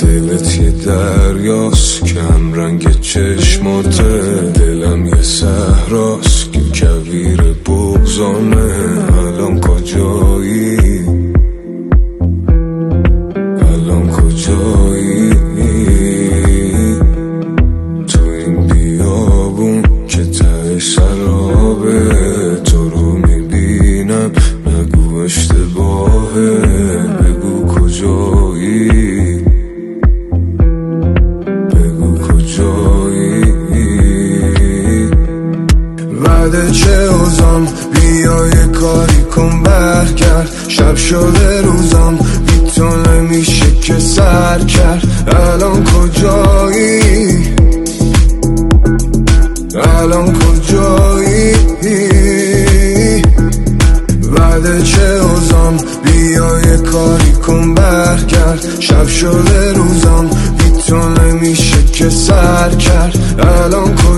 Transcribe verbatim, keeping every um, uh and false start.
دلت یه دریاست که هم رنگ چشماته، دلم یه صحراست که کویر بغضانه. الان کجایی؟ الان کجایی؟ تو این بیابون که ته سرابه، تو رو میبینم نگو اشتباهه، بگو کجایی؟ بگو کجایی؟ وعده چه اوزان، بیا یه کاری کن برگرد، شب شده روزان بی تو نمیشه که سر کرد. الان کجایی؟ الان کجایی؟ وعده چه اوزان، بیا یه کاری کن برگرد، شب شده روزان بی تو نمیشه که سر کرد. الان